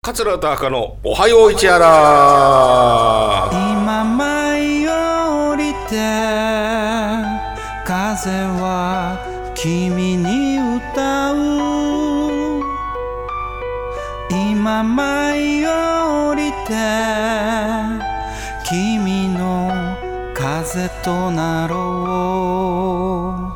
桂田赤のおはよう市原。 今舞い降りて風は君に歌う。今舞い降りて君の風となろう。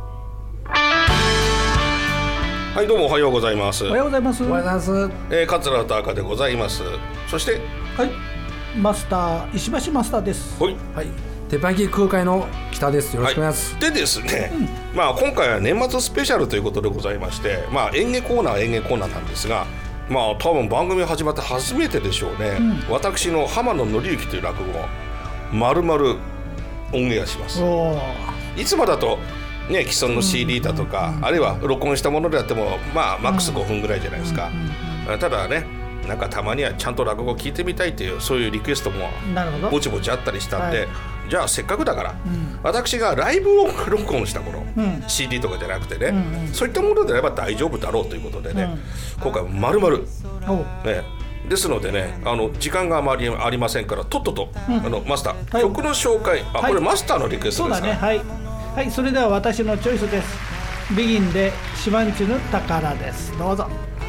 はい、どうもおはようございます。 おはようございます。 おはようございます。 桂田赤でございます。そしてはい、マスター石橋マスターです。 はい、 鉄板焼き空海の北です。よろしくお願いします。 でですね、今回は年末スペシャルということでございまして、演芸コーナーなんですが、多分番組始まって初めてでしょうね、私の浜野紀之という落語を丸々オンエアします。いつもだとね、既存の CD だとか、あるいは録音したものであってもマックス5分ぐらいじゃないですか。ただね、なんかたまにはちゃんと落語を聞いてみたいという、そういうリクエストもぼちぼちあったりしたんで、じゃあせっかくだから、私がライブを録音した頃、CD とかじゃなくてね、そういったものであれば大丈夫だろうということでね、今回は丸々、ですのでね、時間があまりありませんから、とっとと、マスター、曲の紹介、これマスターのリクエストですか。 そうだね、はい、それでは私のチョイスです。ビギンでシマンチュヌ宝です。どうぞ。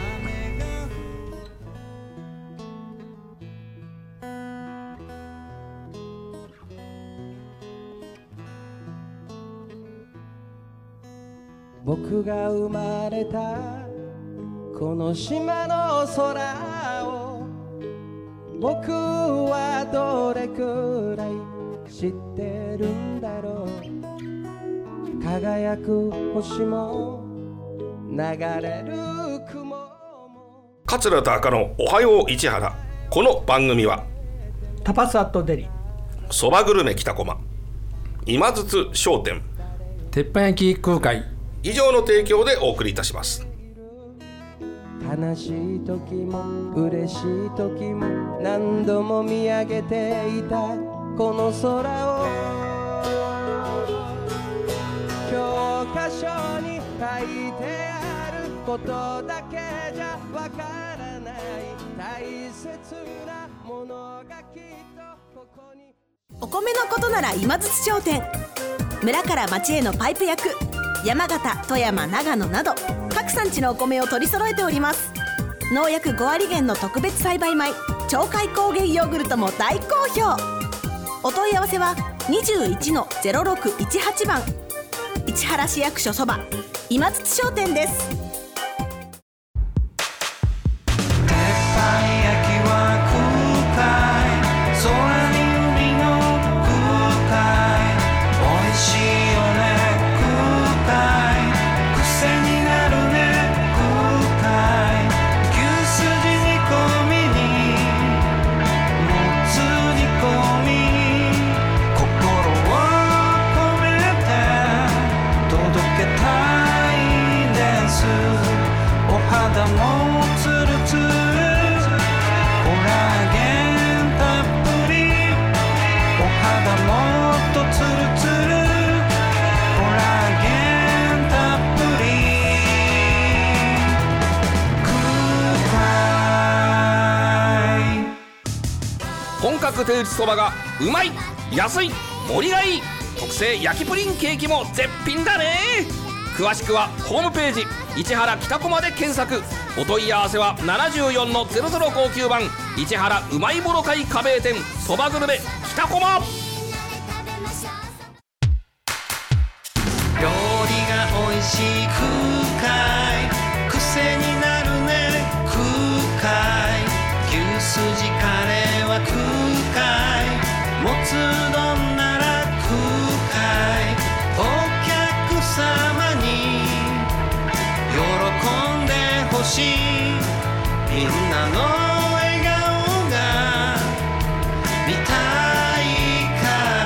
僕が生まれたこの島の空を僕はどれくらい知ってるんだろう。輝く星も流れる雲も。 桂田赤のおはよう市原。この番組はタパスアットデリ、 そばグルメ北駒、今津津商店、 鉄板焼き空海以上の提供でお送りいたします。 悲しい時も嬉しい時も何度も見上げていたこの空を教科書に書いてあることだけじゃわからない大切なものがきっとここに。 お米のことなら今津商店。村から町へのパイプ役、山形、富山、長野など各産地のお米を取り揃えております。農薬5割減の特別栽培米鳥海高原ヨーグルトも大好評。お問い合わせは 21-0618 番市原市役所そば今津商店です。 鉄板焼きは空海、空に海の空海、美味しいよね空海、癖になるね空海、牛すじ煮込みにもつ煮込み、心を込めて届けたいです。お肌もツルツル、コラーゲンたっぷり、お肌もっとツルツル、コラーゲンたっぷり、空海。 本格手打ちそばがうまい、安い、盛りがいい、特製焼きプリンケーキも絶品だね。詳しくはホームページ市原北駒で検索。お問い合わせは 74-0059 番市原うまいもの会加盟店そばグルメ北駒。 料理が美味しい空海、癖になるね空海、牛すじカレーは空海、もつ丼なら空海、お客様に喜んでほしい、みんなの笑顔が見たいから、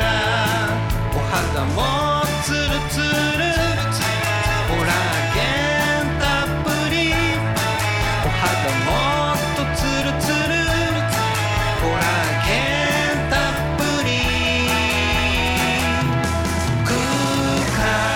お肌もツルツル、コラーゲンたっぷり、お肌もっとツルツル、コラーゲンたっぷり、空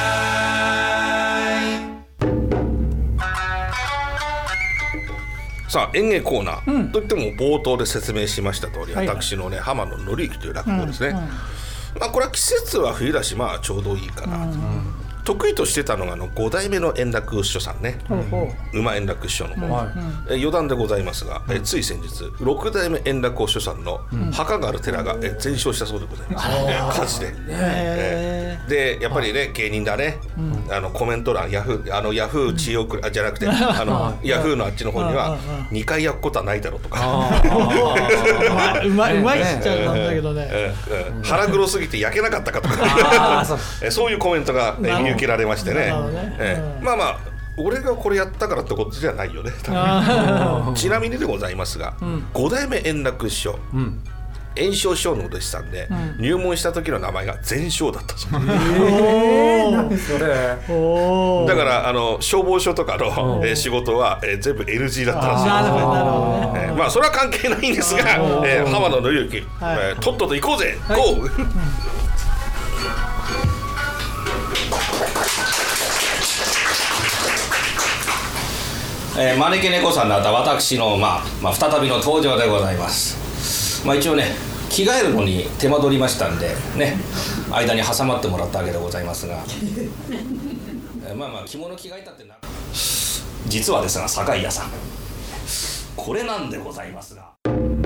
海。 さあ演芸コーナー、といっても冒頭で説明しました通り、私のね浜野紀之という落語ですね、まあこれは季節は冬だしまあちょうどいいかな、得意としてたのが5代目の円楽師匠さんね、馬円楽師匠の方、余談でございますが、つい先日6代目円楽師匠さんの墓がある寺が全焼したそうでございます、火事で、でやっぱりね芸人だね、コメント欄ヤフー知恵送りじゃなくてヤフーのあっちの方には2回焼くことはないだろうとかうまいしちゃうんだけどね、 腹黒すぎて焼けなかったかとかそういうコメントが見受けられましてね、まあまあ俺がこれやったからってことじゃないよねちなみにでございますが、5代目円楽師匠、圓生師匠のお弟子さんで、入門した時の名前が全生だったそうです、だから消防署とかの、仕事は、全部 NG だったらしい、まあそれは関係ないんですが、浜野紀之、とっとと行こうぜ、ゴー招き猫さんだった私の、再びの登場でございます。一応ね着替えるのに手間取りましたんでね、間に挟まってもらったわけでございますが着物着替えたってな、実はですが酒井屋さんこれなんでございますが、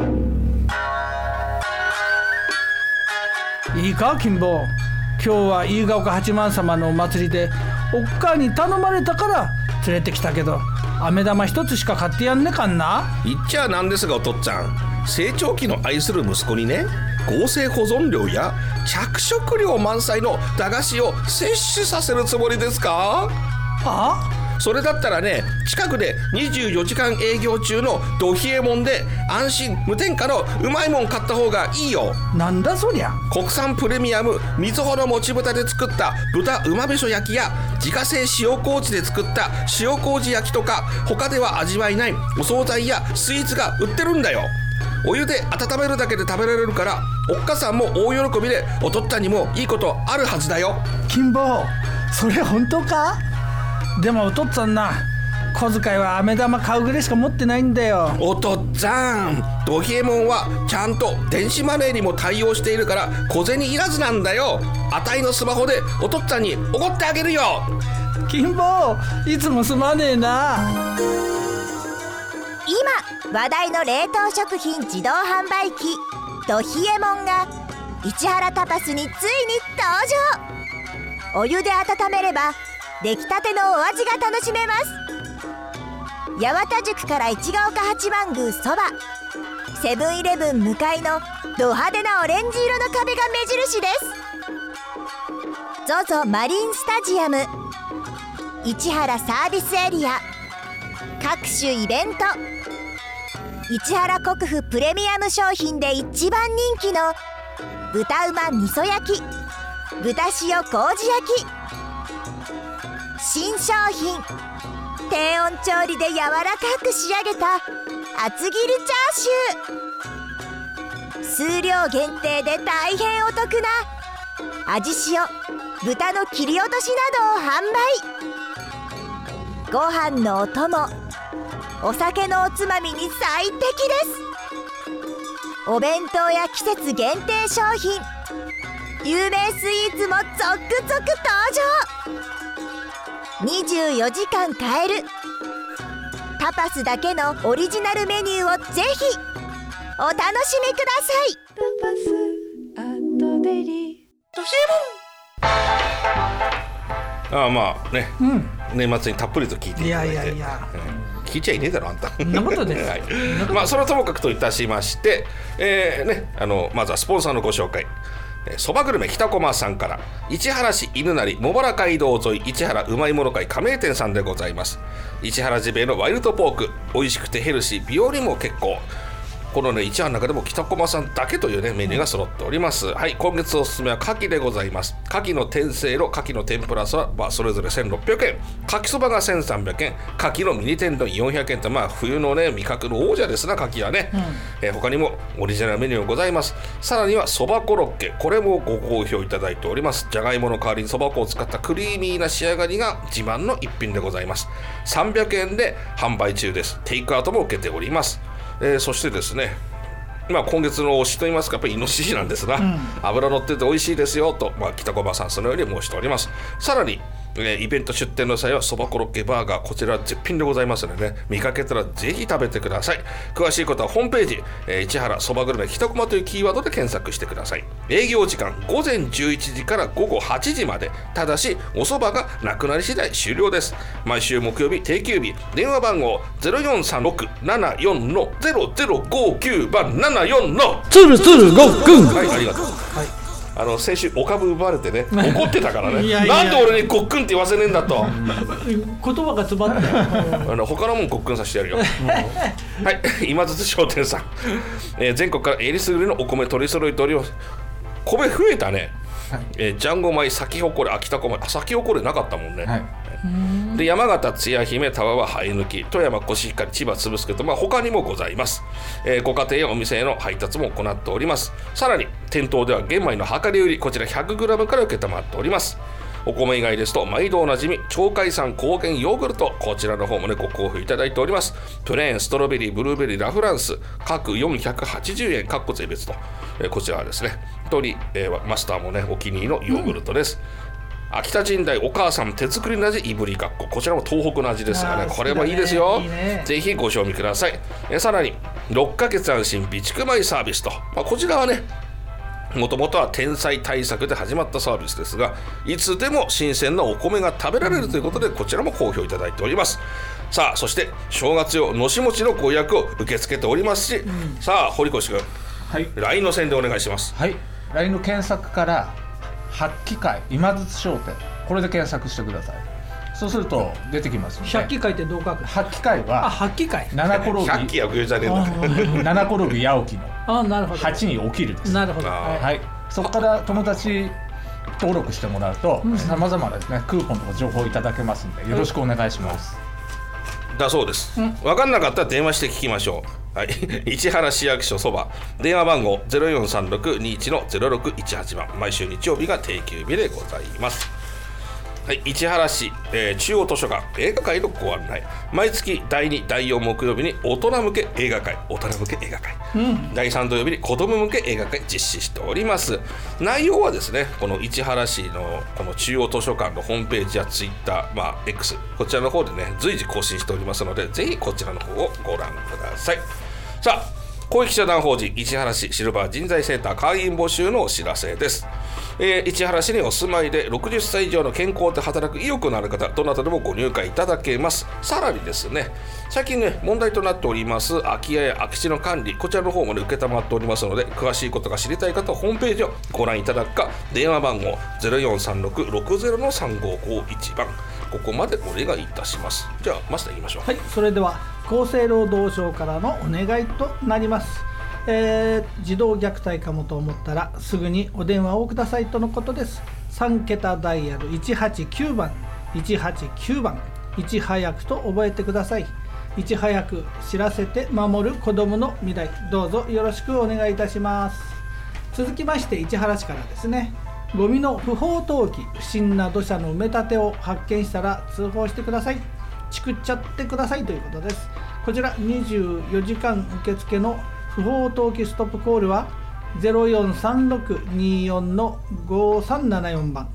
いいか金坊、今日は飯ヶ丘八幡様のお祭りでおっかに頼まれたから連れてきたけど、飴玉一つしか買ってやんねかんな。 言っちゃなんですがお父っつぁん、成長期の愛する息子にね、合成保存料や着色料満載の駄菓子を摂取させるつもりですか？それだったらね、近くで24時間営業中のど冷えもんで安心無添加のうまいもん買った方がいいよ。 なんだそりゃ。 国産プレミアムみずほのもち豚で作った豚うまべし焼きや自家製塩麹で作った塩麹焼きとか、他では味わえないお惣菜やスイーツが売ってるんだよ。お湯で温めるだけで食べられるから、おっかさんも大喜びでおとったにもいいことあるはずだよ。 金坊、それ本当か？でもおとっつぁんな、小遣いは飴玉買うぐらいしか持ってないんだよ。 おとっつぁん、ど冷えもんはちゃんと電子マネーにも対応しているから小銭いらずなんだよ。あたいのスマホでおとっつぁんにおごってあげるよ。 金坊、いつもすまねえな。 今話題の冷凍食品自動販売機ど冷えもんが市原タパスについに登場。お湯で温めれば出来たてのお味が楽しめます。八幡宿から市ヶ丘八幡宮そば、セブンイレブン向かいのド派手なオレンジ色の壁が目印です。 ZOZO マリンスタジアム、市原サービスエリア、各種イベント、市原国府プレミアム商品で一番人気の豚うま味噌焼き、豚塩麹焼き、新商品低温調理で柔らかく仕上げた厚切りチャーシュー、数量限定で大変お得な味塩豚の切り落としなどを販売。ご飯のお供、お酒のおつまみに最適です。お弁当や季節限定商品、有名スイーツも続々登場。24時間買えるタパスだけのオリジナルメニューをぜひお楽しみください。タパスアットデリドシモン。年末にたっぷりと聞いていただいて、聞いちゃいねえだろあんた。 そんなことです。 それはともかくといたしまして、まずはスポンサーのご紹介。そばグルメ北駒さんから、市原市犬成茂原街道沿い市原うまいもの会加盟店さんでございます。市原ジビエのワイルドポーク、美味しくてヘルシー、美容にも結構。 このね市原の中でも北駒さんだけというねメニューが揃っております。はい、今月おすすめは牡蠣でございます。牡蠣の天せいろ、牡蠣の天ぷらそば、それぞれ1600円、牡蠣そばが1300円、牡蠣のミニ天丼400円と、冬のね味覚の王者ですな牡蠣はね、他にもオリジナルメニューございます。さらにはそばコロッケ、これもご好評いただいております。じゃがいもの代わりにそば粉を使ったクリーミーな仕上がりが自慢の一品でございます。300円で販売中です。テイクアウトも受けております。そしてですね、今月の推しといいますか、やっぱりイノシシなんですが、脂乗ってて美味しいですよと、北駒さんそのように申しております。さらにイベント出店の際はそばコロッケバーガー、こちら絶品でございますのでね、見かけたらぜひ食べてください。詳しいことはホームページ、市原そばグルメ北駒というキーワードで検索してください。営業時間午前11時から午後8時まで、ただしおそばがなくなり次第終了です。毎週木曜日定休日、電話番号 043674-0059 番74のつるつるごっくん。 はい、ありがとう。先週お株奪われてね怒ってたからねいやいやなんで俺にごっくんって言わせねえんだと言葉が詰まって他のもんごっくんさせてやるよはい、今津商店さん、全国からえりすぐりのお米取り揃えております。米増えたね、ジャンゴ米、咲き誇れ、秋田米、咲き誇れなかったもんね、で山形、つや姫、田は生え抜き、富山、コシヒカリ、千葉、つぶすけと、他にもございます。ご家庭やお店への配達も行っております。さらに店頭では玄米の量り売り、こちら 100g から受けたまっております。お米以外ですと毎度おなじみ鳥海産高原ヨーグルト、こちらの方もねご好評いただいております。プレーン、ストロベリー、ブルーベリー、ラフランス各480円かっこ税別と、こちらはですね本当に、マスターもねお気に入りのヨーグルトです。秋田神代お母さん手作りの味いぶりがっこ、こちらも東北の味ですがね、これもいいですよ。ぜひご賞味ください。さらに6ヶ月安心備蓄米サービスと、こちらはねもともとは天災対策で始まったサービスですが、いつでも新鮮なお米が食べられるということでこちらも好評いただいております。さあそして正月用のし餅のご予約を受け付けておりますし、さあ堀越君、LINE の宣伝お願いします。 はい、LINE の検索から発揮会今津商店、これで検索してください。そうすると出てきますので。 百鬼会ってどう書く？ 発揮会は発揮会、 七転び百鬼は冬じゃねえんだ七転び八起きのなるほど、 8に起きるです。 なるほど、 はい、そこから友達登録してもらうとさまざまなですねクーポンとか情報いただけますのでよろしくお願いします。 だそうです。分かんなかったら電話して聞きましょう。はい、市原市役所そば電話番号 043621-0618 番、毎週日曜日が定休日でございます。はい、市原市、中央図書館映画会のご案内、毎月第2、第4木曜日に大人向け映画会、第3土曜日に子ども向け映画会実施しております。内容はですねこの市原市のこの中央図書館のホームページやツイッター、X こちらの方でね随時更新しておりますので、ぜひこちらの方をご覧ください。さあ公益社団法人市原市シルバー人材センター会員募集のお知らせです。市原市にお住まいで60歳以上の健康で働く意欲のある方、どなたでもご入会いただけます。さらにですね最近ね問題となっております空き家や空き地の管理、こちらの方もね受けたまっておりますので、詳しいことが知りたい方はホームページをご覧いただくか、電話番号 043660-3551 番、ここまでお願いいたします。じゃあマスター言いましょう。 はい、それでは厚生労働省からのお願いとなります。児童虐待かもと思ったらすぐにお電話をくださいとのことです。3桁ダイヤル189番189番、いち早くと覚えてください。いち早く知らせて守る子どもの未来、どうぞよろしくお願いいたします。続きまして市原市からですね、ゴミの不法投棄、不審な土砂の埋め立てを発見したら通報してください。チクっちゃってくださいということです。こちら24時間受付の不法投棄ストップコールは 043624-5374 番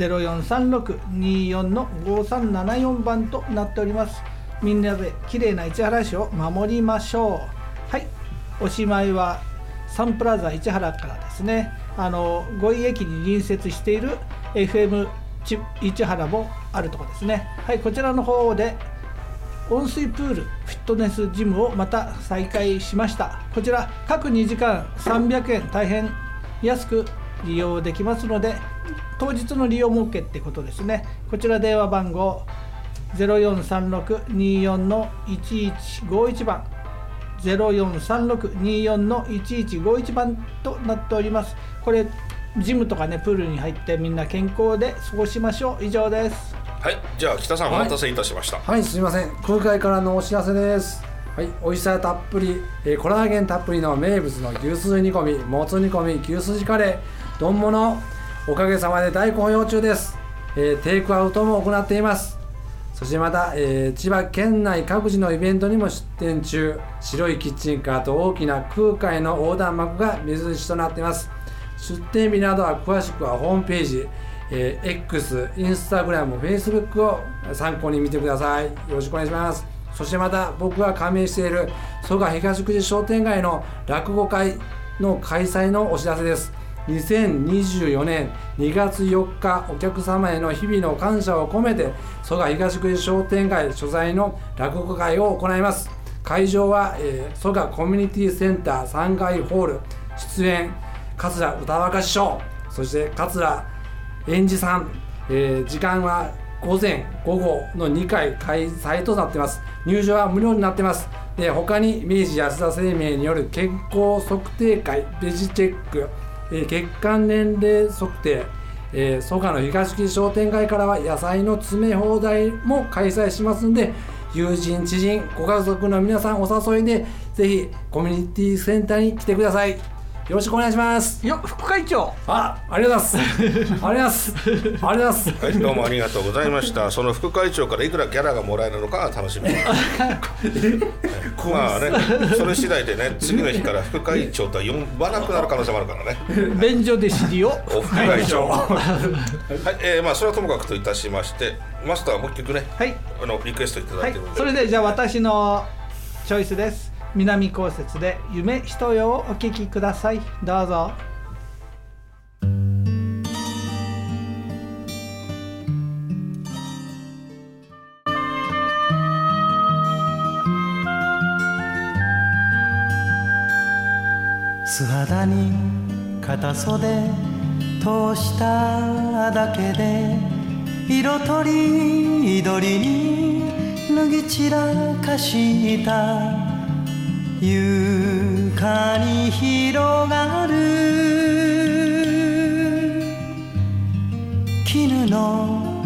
043624-5374 番となっております。みんなできれいな市原市を守りましょう。はい、おしまいはサンプラザ市原からですね、五井駅に隣接している FM 市原もあるところですね。はい、こちらの方で温水プールフィットネスジムをまた再開しました。こちら各2時間300円、大変安く利用できますので、当日の利用も OK ってことですね。こちら電話番号 043624-1151 番 043624-1151番となっております。これジムとかねプールに入ってみんな健康で過ごしましょう。以上です。 はい、じゃあ北さんお待たせいたしました。 はい、すみません。空海からのお知らせです。はい、美味しさたっぷり、コラーゲンたっぷりの名物の牛すじ煮込み、もつ煮込み、牛すじカレー、丼物、おかげさまで大好評中です。テイクアウトも行っています。そしてまた、千葉県内各地のイベントにも出店中。白いキッチンカーと大きな空海の横断幕が目印となっています。出店日などは詳しくはホームページ、X、インスタグラム、Facebook を参考に見てください。よろしくお願いします。そしてまた僕が加盟している蘇我東口商店街の落語会の開催のお知らせです。2024年2月4日お客様への日々の感謝を込めて蘇我東口商店街所在の落語会を行います。会場は、蘇我コミュニティセンター3階ホール。出演桂歌若師匠、そして桂演じさん、時間は午前午後の2回開催となっています。入場は無料になっています。で他に明治安田生命による健康測定会、ベジチェック、血管年齢測定、蘇我の東口商店街からは野菜の詰め放題も開催しますので、友人知人ご家族の皆さんお誘いでぜひコミュニティセンターに来てください。よろしくお願いします。 よ、副会長。 ありがとうございます。ありがとうございます。ありがとうございます。 はい、どうもありがとうございました。その副会長からいくらギャラがもらえるのかは楽しみ。まあね、それ次第でね、次の日から副会長とは呼ばなくなる可能性もあるからね。 便所で尻を。 お副会長。はい、まあそれはともかくといたしまして、マスターもう一曲ね、 はい、 リクエストいただいてるので、 それでじゃあ私のチョイスです。南こうせつで夢人よをお聴きください。どうぞ。 素肌に片袖通しただけで色とりどりに脱ぎ散らかした床に広がる絹の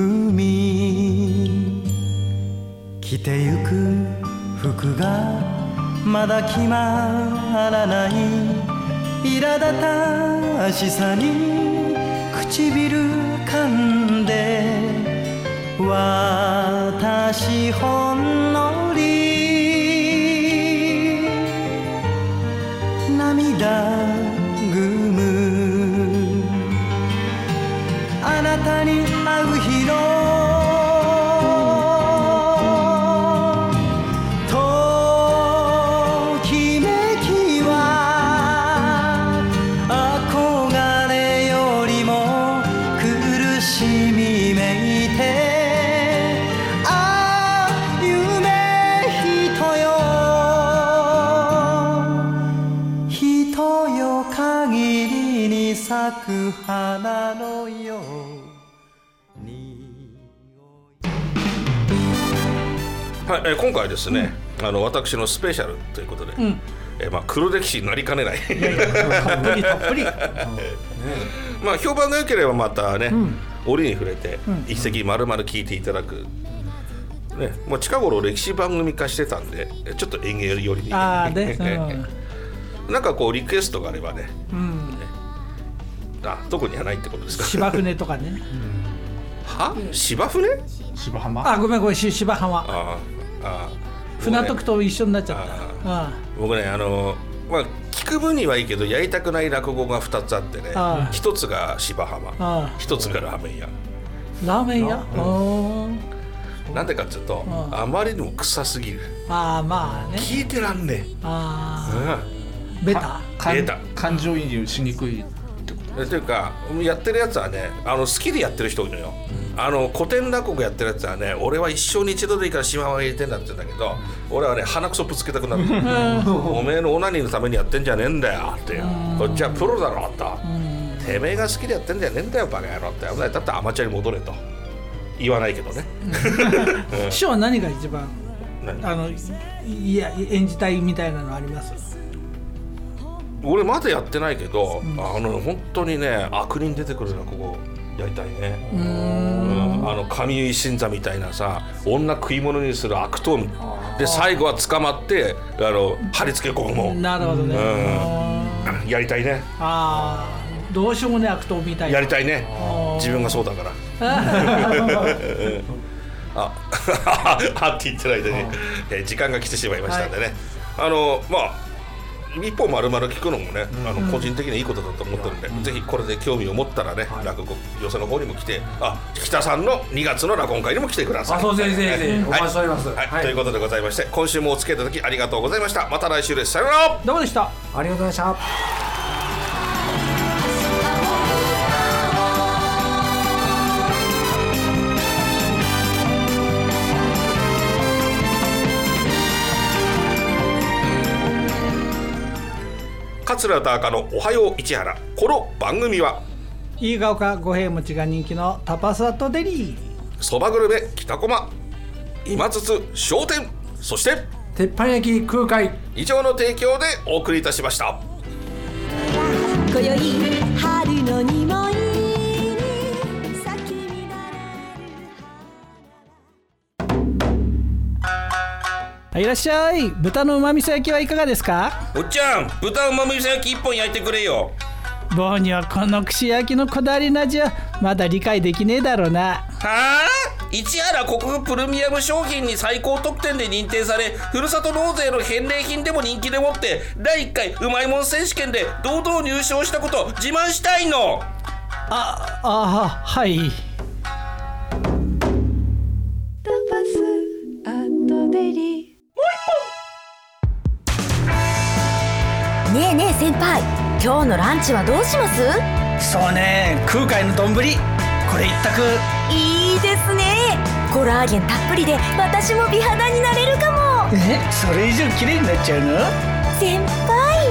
海、着てゆく服がまだ決まらない苛立たしさに唇噛んで私ほんのり涙ぐむあなたに会う日のときめきは憧れよりも苦しみめいてああ夢人よ限りに咲く花のように。 はい、今回ですね、私のスペシャルということで、まあ黒歴史になりかねない。 たっぷりたっぷり。 まあ評判が良ければまたね、折に触れて一席丸々聞いていただく。ね、もう近頃歴史番組化してたんで、ちょっと演芸寄りに。なんかこうリクエストがあればね、特にはないってことですか。 芝船とかね。 は？芝船？ 芝浜。 ごめん芝浜。船徳と一緒になっちゃった。 僕ねまあ聞く分にはいいけどやりたくない落語が2つあってね、一つが芝浜、一つがラーメン屋。 ラーメン屋？ なんでかっていうと、あまりにも臭すぎる。 まあね。 聞いてらんねえ。 ベタ感情移入しにくいってことというかやってるやつはね好きでやってる人いるのよ、古典落語やってるやつはね俺は一生に一度でいいから島は入れてんだって言うんだけど、俺はね鼻くそぶつけたくなるおめえのオナニーのためにやってんじゃねえんだよって、こっちはプロだろと、てめえが好きでやってんじゃねえんだよバカ野郎って、だってアマチュアに戻れと言わないけどね。 師匠は何が一番いや演じたいみたいなのあります？ 俺まだやってないけど、本当にね悪人出てくる落語やりたいね。上井新座みたいなさ、女食い物にする悪党で最後は捕まって貼り付け込む。 なるほどね。 やりたいね。 どうしようもね悪党みたいな。 やりたいね。自分がそうだから。って言ってる間に時間が来てしまいましたんでね。一本丸々聞くのもね、個人的にいいことだと思ってるんで、ぜひこれで興味を持ったらね、落語寄席の方にも来て、北さんの2月の落語会にも来てください。 そうぜひぜひお待ちしております。 ということでございまして、今週もお付き合いいただきありがとうございました。また来週です。さよなら。 どうもでした。 ありがとうございました。 桂田赤のおはよう市原。この番組は飯ヶ丘五平餅が人気のタパスアットデリー、 そばグルメ北駒、今津津商店、そして鉄板焼き空海、 以上の提供でお送りいたしました。 今宵春の匂いいらっしゃい。豚のうまみそ焼きはいかがですか？ おっちゃん、豚うまみそ焼き1本焼いてくれよ。 棒にはこの串焼きのこだわりの味はまだ理解できねえだろうな。 はあ？市原国府プレミアム商品に最高得点で認定され、ふるさと納税の返礼品でも人気でもって、第1回うまいもん選手権で堂々入賞したこと自慢したいの。 はい。 タパスアットデリー。 ねえねえ先輩、今日のランチはどうします？ そうね、空海の丼、これ一択。 いいですね。コラーゲンたっぷりで私も美肌になれるかも。 それ以上綺麗になっちゃうの？ 先輩。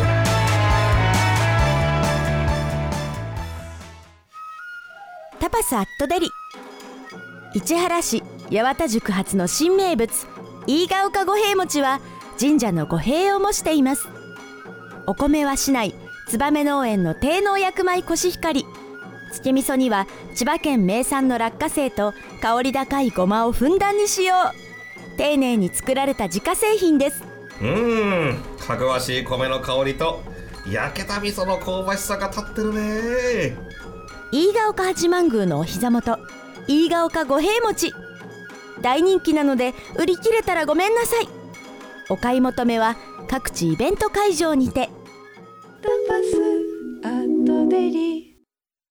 タパスアットデリ。市原市八幡宿発の新名物飯ヶ丘五平餅は神社の五平を模しています。お米は市内燕農園の低農薬米コシヒカリ。つけ味噌には千葉県名産の落花生と香り高いごまをふんだんに使用。丁寧に作られた自家製品です。 かぐわしい米の香りと焼けた味噌の香ばしさが立ってるね。 飯ヶ丘八幡宮のお膝元、飯ヶ丘五平餅。大人気なので売り切れたらごめんなさい。お買い求めは各地イベント会場にて。 タパスアットデリー。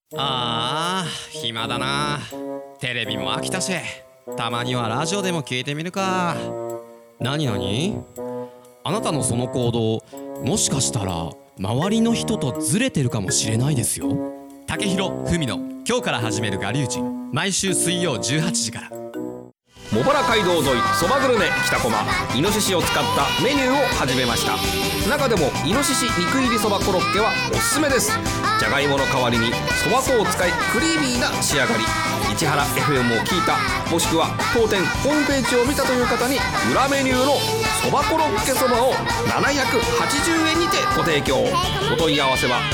暇だな。テレビも飽きたし、たまにはラジオでも聞いてみるか。何あなたのその行動、もしかしたら周りの人とずれてるかもしれないですよ。竹広文の今日から始める我流人、毎週水曜18時から。 茂原街道沿いそばグルメ北駒、イノシシを使ったメニューを始めました。中でもイノシシ肉入りそばコロッケはおすすめです。じゃがいもの代わりにそば粉を使いクリーミーな仕上がり。市原 FM を聞いた、もしくは当店ホームページを見たという方に裏メニューのそばコロッケそばを780円にてご提供。お問い合わせは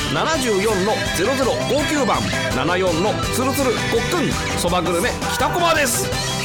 74-0059番74のつるつるごっくんそばグルメ北駒です。